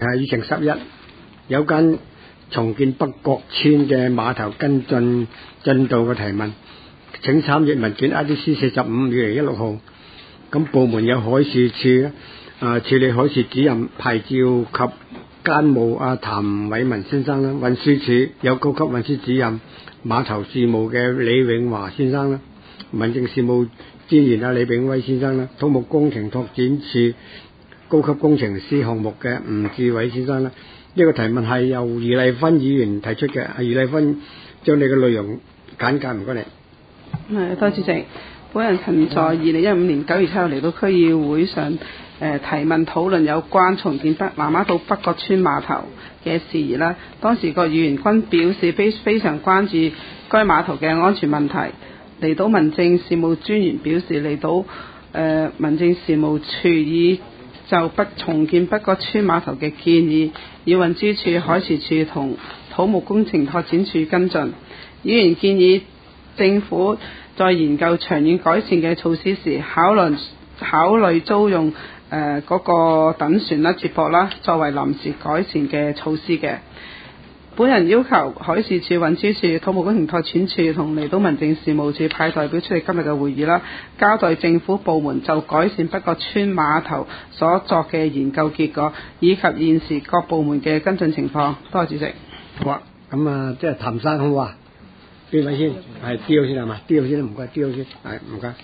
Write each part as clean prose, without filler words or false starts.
議程11有關重建北角村嘅碼頭跟進進度嘅提問，請參閱文件 IDC 45/2016號。咁部門有海事處處理海事主任牌照及監務譚偉文先生啦，運輸署有高級運輸主任碼頭事務嘅李永華先生啦，民政事務專員李炳威先生啦，土木工程拓展署高級工程師項目嘅吳志偉先生啦。呢個提問係由余麗芬議員提出嘅，余麗芬將你嘅內容簡介，唔該你。 多謝主席。本人曾在2015年9月7日嚟到區議會上提問討論有關重建南丫島北角村碼頭嘅事宜啦。當時各議員均表示非常關注該碼頭嘅安全問題。離島民政事務專員表示，離島民政事務處已就重建北角村碼頭嘅建議，與運輸署、海事處同土木工程拓展署跟進。議員建議政府在研究長遠改善嘅措施時，考慮租用嗰個躉船啦、接駁啦，作為臨時改善嘅措施嘅。本人要求海事處、運輸署、土木工程拓展署同離島民政事務處派代表出席今日嘅會議啦，交代政府部門就改善北角村碼頭所作嘅研究結果，以及現時各部門嘅跟進情況。多謝主席。 好啊，咁即係譚生好啊？邊位先？係 D 號先係嘛？D 號先唔該 ，D 號先係唔該。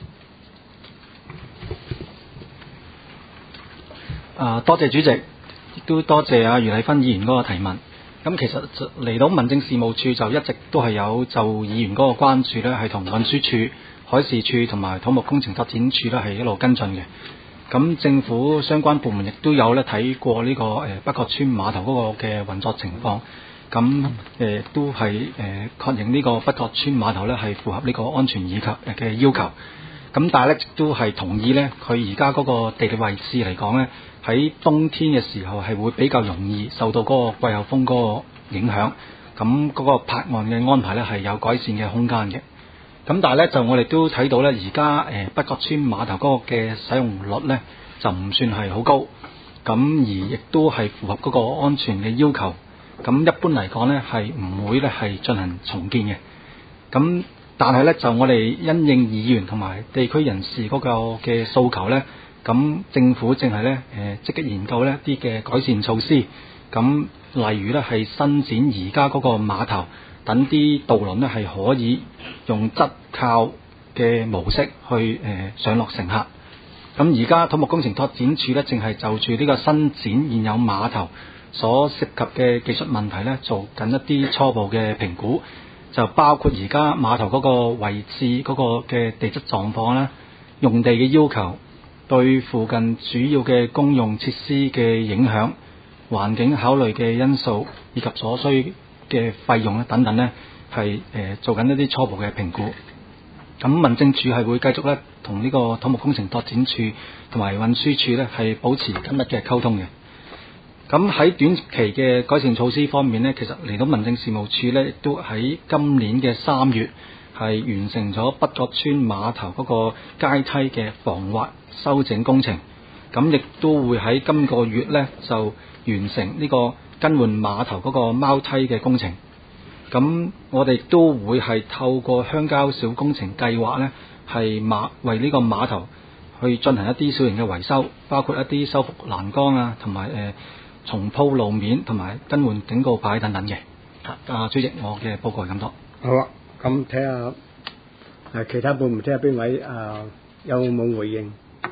多謝主席，亦都多謝余麗芬議員嗰個提問。咁其實嚟到民政事務處就一直都係有就議員嗰個關注咧，係同運輸署、海事處同埋土木工程拓展署咧係一路跟進嘅。咁政府相關部門亦都有咧睇過呢個北角村碼頭嗰個嘅運作情況。咁都係確認呢個北角村碼頭咧係符合呢個安全以及嘅要求。咁但係咧都係同意咧，佢而家嗰個地理位置嚟講咧，喺冬天嘅時候係會比較容易受到嗰個季候風嗰個影響。咁嗰個泊岸嘅安排咧係有改善嘅空間嘅。咁但係咧就我哋都睇到咧，而家北角村碼頭嗰個嘅使用率咧就唔算係好高。咁而亦都係符合嗰個安全嘅要求。咁一般嚟講咧係唔會咧係進行重建嘅。咁但係咧就我哋因應議員同埋地區人士嗰個嘅訴求咧，咁政府正係咧積極研究呢一啲嘅改善措施。咁例如咧係伸展而家嗰個碼頭，等啲渡輪咧係可以用側靠嘅模式去上落乘客。咁而家土木工程拓展署咧正係就住呢個伸展現有碼頭所涉及嘅技術問題咧，做緊一啲初步嘅評估，就包括而家碼頭嗰個位置嗰個嘅地質狀況啦、用地嘅要求、對附近主要嘅公用設施嘅影響、環境考慮嘅因素以及所需嘅費用等等咧，係做緊一啲初步嘅評估。咁民政處係會繼續咧同呢個土木工程拓展處同埋運輸處咧係保持緊密嘅溝通嘅。咁喺短期嘅改善措施方面呢，其實嚟到民政事務處呢，亦都喺今年嘅3月係完成咗北角村碼頭嗰個階梯嘅防滑修整工程。咁亦都會喺今個月呢，就完成呢個更換碼頭嗰個貓梯嘅工程。咁我哋都會係透過鄉郊小工程計劃呢，係為呢個碼頭去進行一啲小型嘅維修，包括一啲修復欄杆同埋重鋪路面同埋更換警告牌等等嘅。主席，我嘅報告係咁多。 好啊，咁睇下其他部門睇下邊位有冇回應？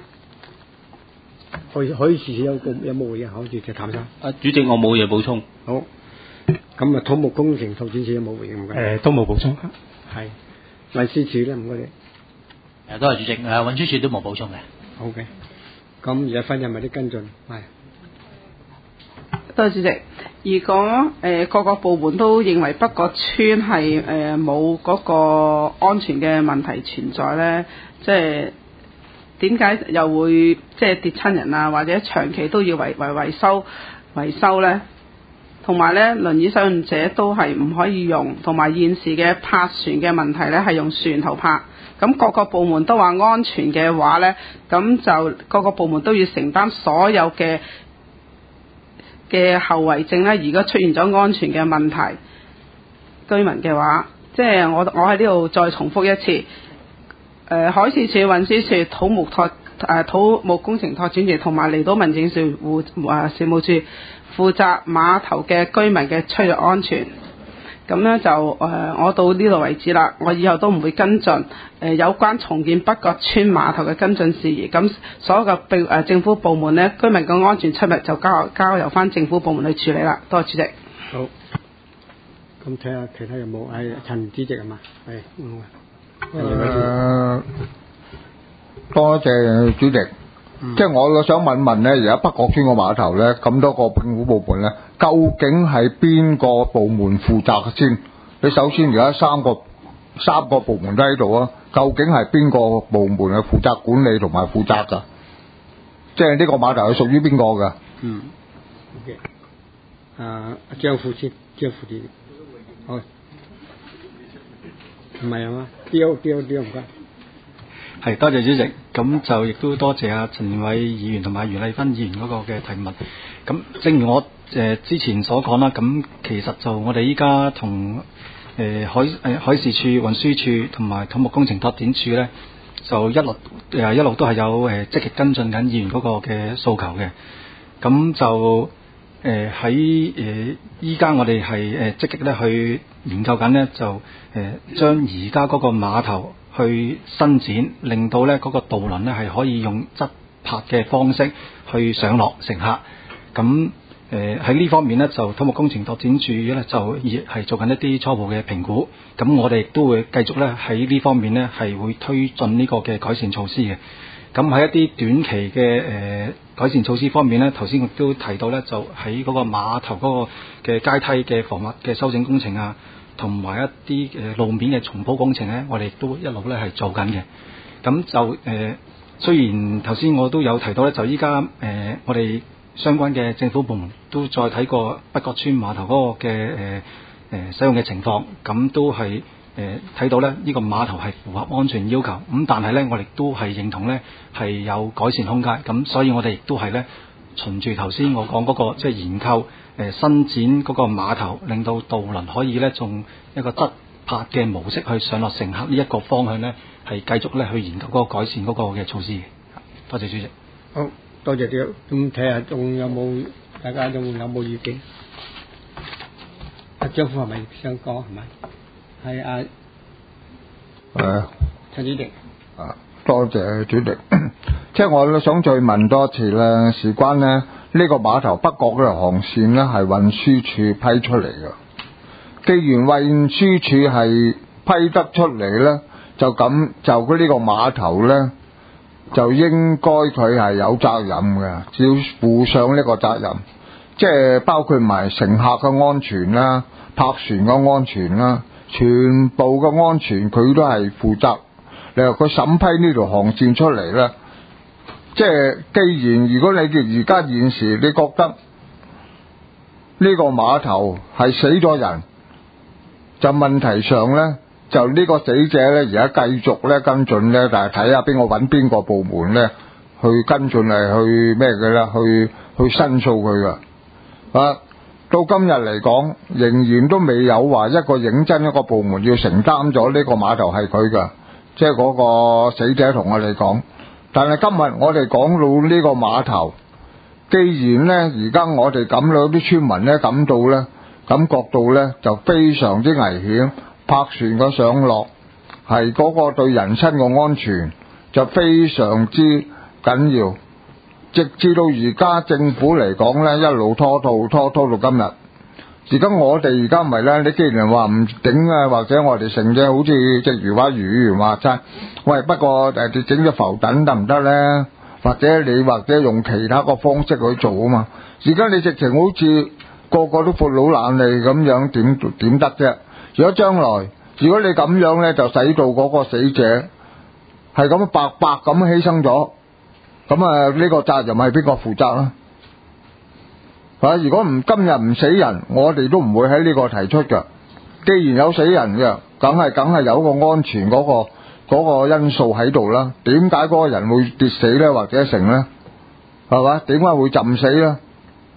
可以試試有冇回應？好似就譚生。 主席，我冇嘢補充。 好，咁土木工程拓展署有冇回應？唔該。 都冇補充。 係運輸署咧，唔該你。 多謝主席。運輸署都冇補充嘅。 好嘅。咁而家分有冇啲跟進？係。 多謝主席。如果各個部門都認為北角村係冇嗰個安全嘅問題存在咧，即係點解又會即係跌親人啊，或者長期都要維修咧？同埋咧，輪椅使用者都係唔可以用，同埋現時嘅泊船嘅問題咧係用船頭泊。咁各個部門都話安全嘅話咧，咁就各個部門都要承擔所有嘅嘅後遺症咧，如果出現咗安全嘅問題，居民嘅話，即係我喺呢度再重複一次，海事處、運輸處、土木工程拓展處同埋離島民政事務處負責碼頭嘅居民嘅出入安全。咁咧就我到呢度為止啦，我以後都唔會跟進有關重建北角村碼頭嘅跟進事宜。咁所有嘅政府部門咧，居民嘅安全出入就交由翻政府部門去處理啦。多謝主席。 好，咁睇下其他有冇係陳主席係嘛？係多謝主席。即係我想問問咧，而家北角村個碼頭咧，咁多個政府部門咧，究竟係邊個部門負責先？你首先而家三個部門都喺度啊，究竟係邊個部門係負責管理同埋負責㗎？即係呢個碼頭係屬於邊個㗎？ OK，張副主席，好，唔係啊嘛，丟唔該。 係，多謝主席。咁就亦都多謝阿陳偉議員同埋余麗芬議員嗰個嘅提問。咁正如我之前所講啦，咁其實就我哋依家同海事處、運輸處同埋土木工程拓展處咧，就一路都係有積極跟進緊議員嗰個嘅訴求嘅。咁就喺依家我哋係積極咧去研究緊咧，就將而家嗰個碼頭去伸展，令到咧嗰個渡輪咧係可以用側泊嘅方式去上落乘客。咁喺呢方面咧，就土木工程拓展處咧就亦係做緊一啲初步嘅評估。咁我哋亦都會繼續咧喺呢方面咧係會推進呢個嘅改善措施嘅。咁喺一啲短期嘅改善措施方面咧，頭先亦都提到咧，就喺嗰個碼頭嗰個嘅階梯嘅防滑嘅修整工程啊，同埋一啲路面嘅重鋪工程咧，我哋都一路咧係做緊嘅。咁就雖然頭先我都有提到咧，就依家我哋相關嘅政府部門都再睇過北角村碼頭嗰個嘅使用嘅情況，咁都係睇到咧呢個碼頭係符合安全要求。咁但係咧，我哋都係認同咧係有改善空間。咁所以我哋亦都係咧循住頭先我講嗰個即係研究伸展嗰個碼頭，令到渡輪可以咧從一個側泊嘅模式去上落乘客呢一個方向咧，係繼續咧去研究嗰個改善嗰個嘅措施嘅。多謝主席。 好，多謝啲。咁睇下仲有冇大家仲有冇意見？阿張副係咪想講係咪？係陳主席。 多謝主席。即係我想再問多次咧，事關咧呢個碼頭北角嗰條航線咧係運輸處批出嚟嘅。既然運輸處係批得出嚟咧，就佢呢個碼頭咧就應該佢係有責任嘅，要負上呢個責任，即係包括埋乘客嘅安全啦、泊船嘅安全啦，全部嘅安全佢都係負責。你話佢審批呢條航線出嚟咧，即係既然如果你而家現時你覺得呢個碼頭係死咗人，就問題上咧就呢個死者咧而家繼續咧跟進咧，但係睇下邊個揾邊個部門咧去跟進嚟去咩嘅啦，去申訴佢噶。到今日嚟講，仍然都未有話一個認真一個部門要承擔咗呢個碼頭係佢噶，即係嗰個死者同我哋講。但係今日我哋講到呢個碼頭，既然咧而家我哋感到啲村民咧感覺到咧就非常之危險，泊船嘅上落係嗰個對人身嘅安全就非常之緊要。直至到而家政府嚟講咧，一路拖到今日。而家我哋而家唔係咧，你既然話唔頂啊，或者我哋成隻好似隻魚話魚話齋，喂，不過你整隻浮躉得唔得咧？或者用其他個方式去做啊嘛？而家你直情好似個個都闊佬懶理咁樣，點得啫？如果將來你咁樣咧，就使到嗰個死者係咁白白咁犧牲咗，咁呢個責任係邊個負責啊？如果今日唔死人，我哋都唔會喺呢個提出嘅。既然有死人嘅，梗係有個安全嗰個因素喺度啦。點解嗰個人會跌死咧，或者成咧？係嘛？點解會浸死咧？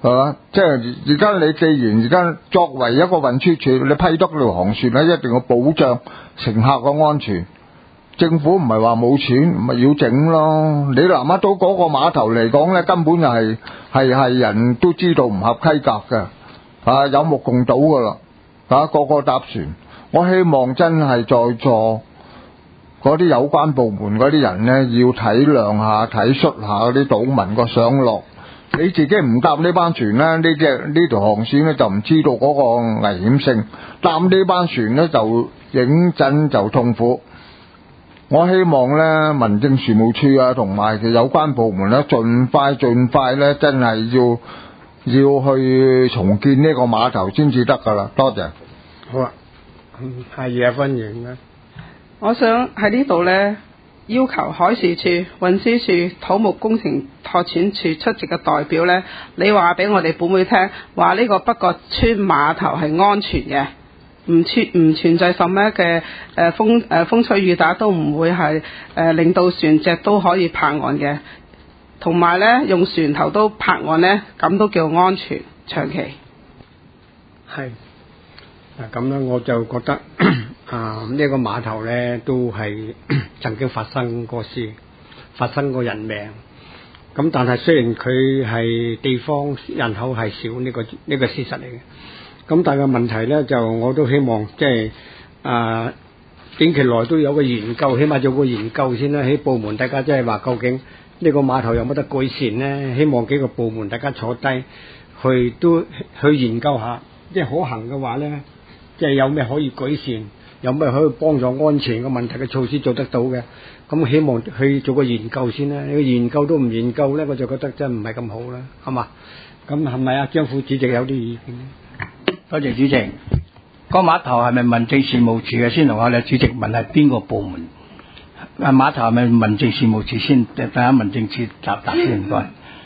係嘛？即係而家你既然而家作為一個運輸署，你批得條航船咧，一定要保障乘客嘅安全。政府唔係話冇錢，咪要整咯。你南丫島嗰個碼頭嚟講咧，根本就係人都知道唔合規格嘅，有目共睹噶啦，個個搭船。我希望真係在座嗰啲有關部門嗰啲人咧，要體諒下、體恤下嗰啲島民個上落。你自己唔搭呢班船咧，呢條航線咧就唔知道嗰個危險性，搭呢班船咧就認真就痛苦。我希望咧民政事務處啊，同埋有關部門咧，盡快咧，真係要去重建呢個碼頭先至得噶啦。多謝。 好啊，係葉分完啦。 我想喺呢度呢，要求海事處、運輸處、土木工程拓展處出席嘅代表呢，你話俾我哋本會聽，話呢個北角村碼頭係安全嘅，唔存在什麼嘅風吹雨打都唔會係令到船隻都可以泊岸嘅，同埋呢，用船頭都泊岸呢，咁都叫安全長期。 係咁咧，我就覺得呢個碼頭咧都係曾經發生過事，發生過人命。咁但係雖然佢係地方人口係少，呢個事實嚟嘅。咁但係問題咧，就我都希望即係短期內都有個研究，起碼做個研究先啦。喺部門大家即係話究竟呢個碼頭有冇得改善咧？希望幾個部門大家坐低去研究下，即係可行嘅話咧，即係有咩可以改善，有咩可以幫助安全嘅問題嘅措施做得到嘅。咁希望去做個研究先啦。你個研究都唔研究咧，我就覺得真唔係咁好啦，係嘛？咁係咪啊？張副主席有啲意見？ 多謝主席。個碼頭係咪民政事務處嘅？先同我哋主席問係邊個部門？碼頭係咪民政事務處先？等下民政處答先，唔該。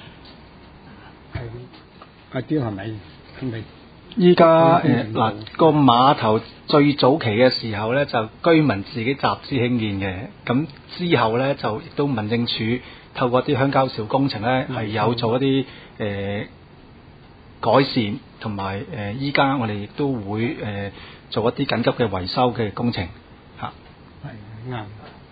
阿張係咪？ 依家嗱個碼頭最早期嘅時候咧，就居民自己集資興建嘅。咁之後咧，就亦都民政處透過啲鄉郊小工程咧，係有做一啲改善，同埋依家我哋亦都會做一啲緊急嘅維修嘅工程嚇。係啱。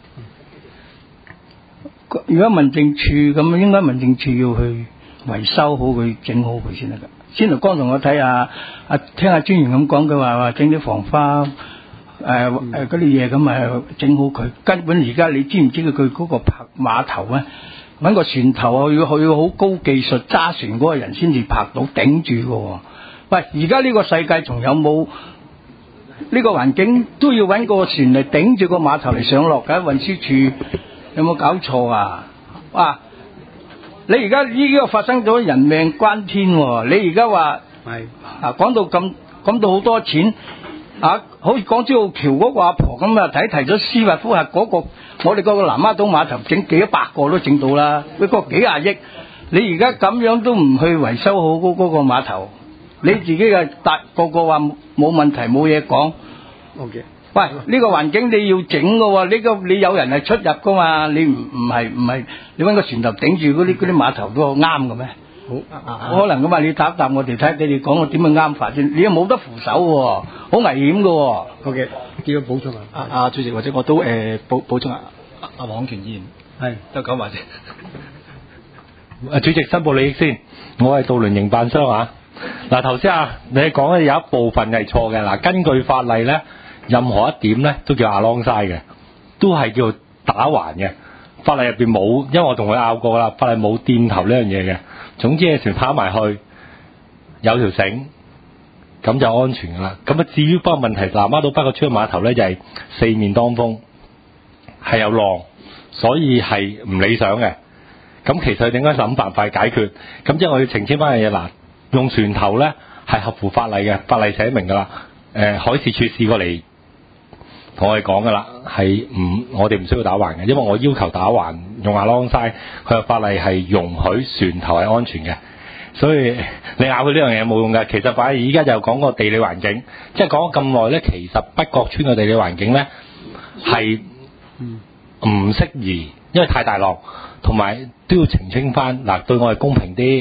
如果民政處咁，應該民政處要去維修好佢，整好佢先得㗎。先頭剛才我睇下聽下專員咁講，佢話整啲防花嗰啲嘢咁啊，整好佢。根本而家你知唔知佢嗰個泊碼頭咧，揾個船頭啊，要好高技術揸船嗰個人先至泊到，頂住㗎。喂，而家呢個世界仲有冇呢個環境都要揾個船嚟頂住個碼頭嚟上落㗎？運輸處有冇搞錯啊？哇！你而家呢個發生咗人命關天喎！你而家話係講到好多錢好似港珠澳橋嗰個阿婆咁啊，提咗司法覆核嗰個，我哋嗰個南丫島碼頭整幾百個都整到啦，佢個幾廿億，你而家咁樣都唔去維修好嗰個碼頭，你自己嘅個個話冇問題冇嘢講。 OK。 喂，呢個環境你要整㗎喎，你有人係出入㗎嘛？你唔係你揾個船頭頂住嗰啲碼頭都啱嘅咩？好，可能㗎嘛？你答我哋睇，你講我點樣啱法先？你又冇得扶手喎，好危險㗎喎。 OK，叫佢補充啊。 主席或者我都補充阿黃權議員係都講埋先。 主席申報利益先，我係渡輪營辦商啊。嗱頭先你講嘅有一部分係錯嘅。嗱根據法例咧。任何一點咧都叫 alongside 嘅，都係叫打橫嘅。法例入邊冇，因為我同佢拗過啦，法例冇墊頭呢樣嘢嘅。總之，船跑埋去有條繩，咁就安全噶啦。咁啊，至於不過問題，南丫島北角村碼頭咧就係四面當風，係有浪，所以係唔理想嘅。咁其實應該諗辦法解決。咁即係我要澄清翻樣嘢嗱，用船頭咧係合乎法例嘅，法例寫明噶啦。海事處試過嚟同我哋講噶啦，係我哋唔需要打橫嘅，因為我要求打橫用alongside，佢嘅法例係容許船頭係安全嘅，所以你拗佢呢樣嘢冇用嘅。其實反而依家就講個地理環境，即係講咗咁耐咧，其實北角村嘅地理環境咧係唔適宜，因為太大浪，同埋都要澄清翻嗱，對我哋公平啲，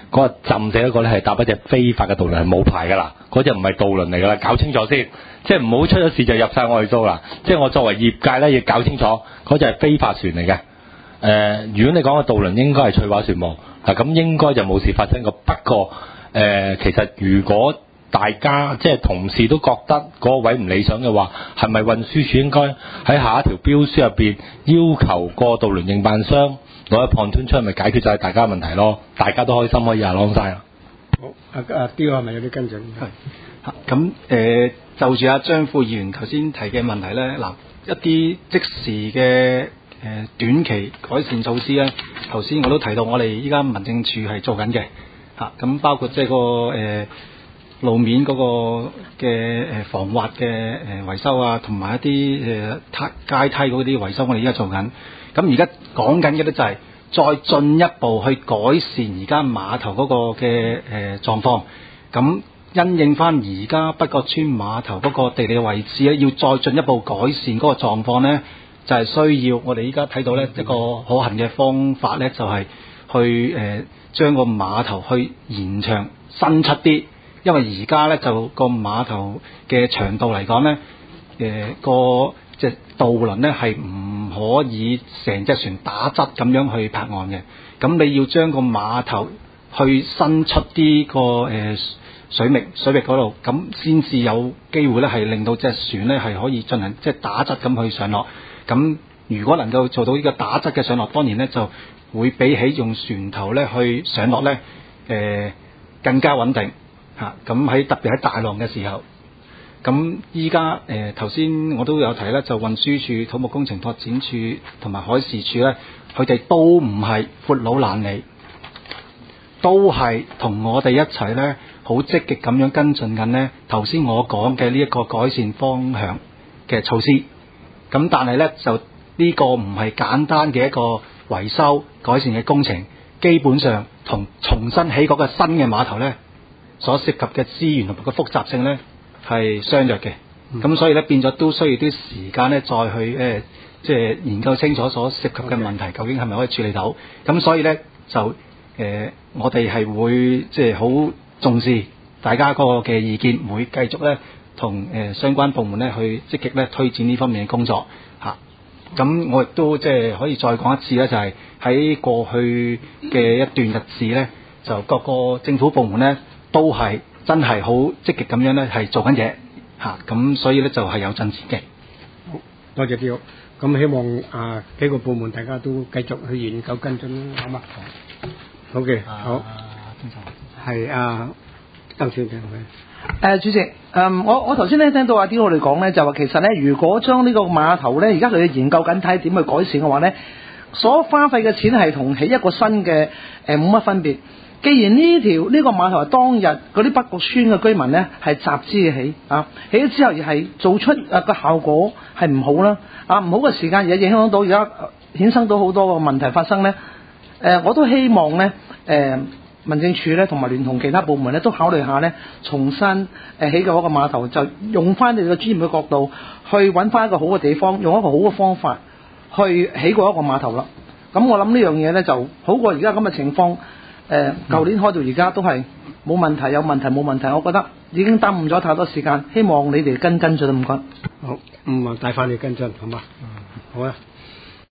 嗰個浸死嗰個咧係搭一隻非法嘅渡輪，係冇牌㗎啦，嗰隻唔係渡輪嚟㗎啦，搞清楚先，即係唔好出咗事就入晒我哋數啦。即係我作為業界咧，要搞清楚嗰隻係非法船嚟嘅。如果你講嘅渡輪應該係翠華船務嗱，咁應該就冇事發生過。不過其實如果大家即係同事都覺得嗰個位唔理想嘅話，係咪運輸署應該喺下一條標書入邊要求個渡輪營辦商攞一 pontoon 出嚟，咪解決晒大家問題咯？大家都開心可以along晒啦。 好，阿雕係咪有啲跟進？ 係。咁就住阿張副議員頭先提嘅問題咧，嗱一啲即時嘅短期改善措施咧，頭先我都提到，我哋依家民政處係做緊嘅嚇，咁包括即係個路面嗰個嘅防滑嘅維修啊，同埋一啲階梯嗰啲維修，我哋而家做緊。咁而家講緊嘅咧就係再進一步去改善而家碼頭嗰個嘅狀況。咁因應翻而家北角村碼頭嗰個地理位置咧，要再進一步改善嗰個狀況咧，就係需要我哋依家睇到咧一個可行嘅方法咧，就係去將個碼頭去延長伸出啲。因為而家咧就個碼頭嘅長度嚟講咧，個即係渡輪咧係唔可以成隻船打側咁樣去泊岸嘅。咁你要將個碼頭去伸出啲個水域嗰度，咁先至有機會咧係令到隻船咧係可以進行即係打側咁去上落。咁如果能夠做到呢個打側嘅上落，當然咧就會比起用船頭咧去上落咧更加穩定。嚇，咁特別喺大浪嘅時候，咁依家頭先我都有提咧，就運輸署、土木工程拓展署同埋海事處咧，佢哋都唔係闊佬懶理，都係同我哋一齊咧，好積極咁樣跟進緊咧頭先我講嘅呢一個改善方向嘅措施。咁但係咧就呢個唔係簡單嘅一個維修改善嘅工程，基本上同重新起嗰個新嘅碼頭咧，所涉及嘅資源同埋個複雜性咧係相若嘅，咁所以咧變咗都需要啲時間咧再去即係研究清楚所涉及嘅問題究竟係咪可以處理到，咁所以咧就我哋係會即係好重視大家嗰個嘅意見，會繼續咧同相關部門咧去積極咧推展呢方面嘅工作嚇。咁我亦都即係可以再講一次咧，就係喺過去嘅一段日子咧，就各個政府部門咧都係真係好積極咁樣咧，係做緊嘢嚇，咁所以咧就係有進展嘅。 好，多謝標，咁希望幾個部門大家都繼續去研究跟進啦，好嘛？好嘅，好，係鄧小姐。 主席，我頭先咧聽到阿啲我哋講咧，就話其實咧，如果將呢個碼頭咧，而家佢哋研究緊睇點去改善嘅話咧，所花費嘅錢係同起一個新嘅冇乜分別。既然呢個碼頭係當日嗰啲北角村嘅居民咧係集資起起咗之後而係做出個效果係唔好啦，唔好嘅時間而影響到而家衍生到好多個問題發生咧。我都希望咧民政處咧同埋聯同其他部門咧都考慮下咧，重新起嘅嗰個碼頭，就用翻你哋嘅專業嘅角度去揾翻一個好嘅地方，用一個好嘅方法去起過一個碼頭啦。咁我諗呢樣嘢咧就好過而家咁嘅情況。舊年開到而家都係冇問題，有問題冇問題，我覺得已經耽誤咗太多時間，希望你哋跟進唔該。 好，帶翻你跟進好嘛？好啊。